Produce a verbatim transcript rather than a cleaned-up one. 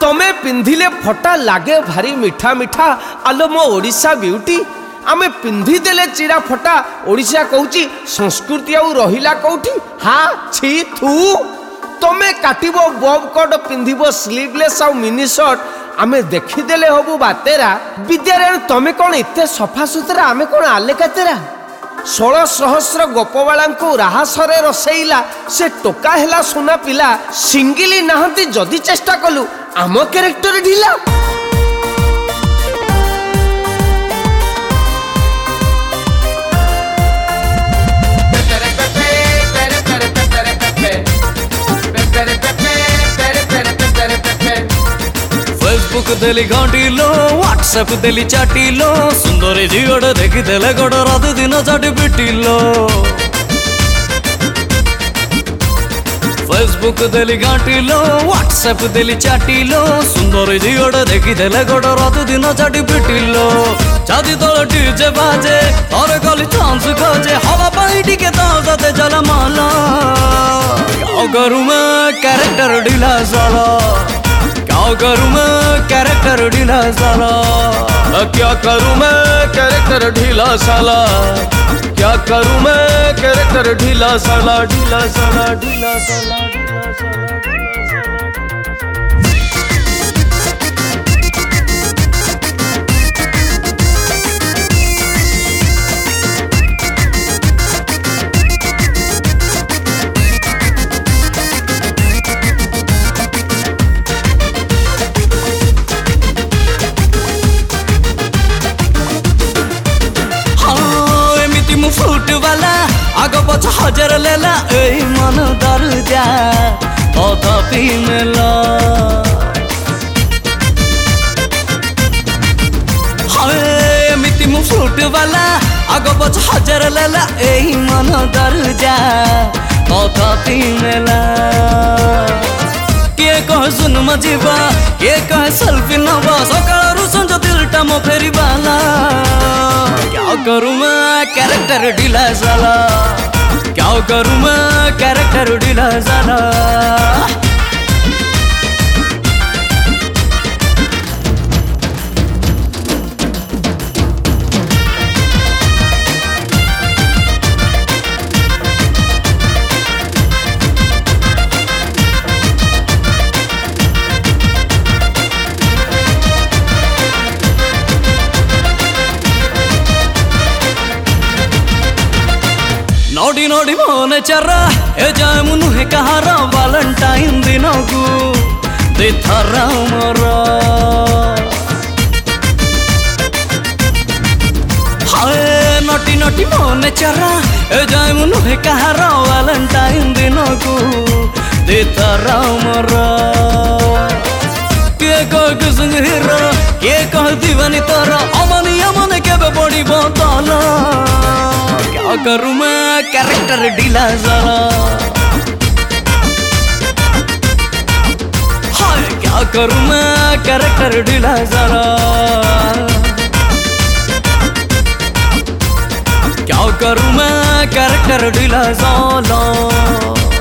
तमे पिंधिले फटा लागे भारी मिठा मिठा आलो मो ओडिशा ब्यूटी आमे पिंधि देले चिरा फटा ओडिशा कहूची संस्कृति आउ रहिला कौठी हा छी थू तमे काटिबो बॉब कट पिंधिबो स्लीवलेस आउ मिनी शर्ट आमे देखिदेले हबु बातेरा विद्यारायण तमे कौन एते सफा सुतरा आमे कौन आलेका तेरा षोल सहस्र गोपवाला को राहसरे रसेइला से टोका हेला सुना पिला सिंगिली नाहंती जदि चेष्टा कलु आम कैरेक्टर ढिला फेसबुक देली घाटिलो व्हाट्सएप देली चाटिलो सुंदरी झीगड़ देखी देले गड़ रात दिन चाटी पिटिलो फेसबुक देली घाटिलो व्हाट्सएप देली चाटिलो सुंदरी झीगड़ देखी देले गड़ रात दिन चाटी पिटिलो छाती तल डीजे बाजे और गली चांस खोजे हवा पाई टिके दाव जाते जला माला क्या करूं मैं कैरेक्टर ढीला साला क्या करूं मैं कैरेक्टर ढीला साला क्या करूं मैं कैरेक्टर ढीला साला क्या करूं मैं कैरेक्टर ढीला साला ढीला साला ढीला साला ढीला साला फुट वाला आगो पछ हजार लेला ए मन दर जा तथापि मेला हाय एमिति मु फुट वाला आगो पछ हजार लेला ए मन दर जा तथापि मेला के कह सुन मजीबा के कह सेल्फी नबा सकाळरु संज दिलटा मो फेरी बाला क्या करूं मैं कैरेक्टर ढीला साला क्या करूं मैं कैरेक्टर ढीला साला नोडी नोडी मोने चर्रा ए जाए मुनु है कहारा वैलेंटाइन दिनों को देथारा मरा हाय नोटी नोटी मोने चर्रा ए जाए मुनु है कहारा वैलेंटाइन दिनों को देथारा मरा के कह किसंग हीरा के कह दीवानी तारा अमनी अमन के बे बड़ी बोतला क्या करूं मैं कैरेक्टर ढीला साला हाय क्या करूं मैं कैरेक्टर ढीला साला क्या करूं मैं कैरेक्टर ढीला साला।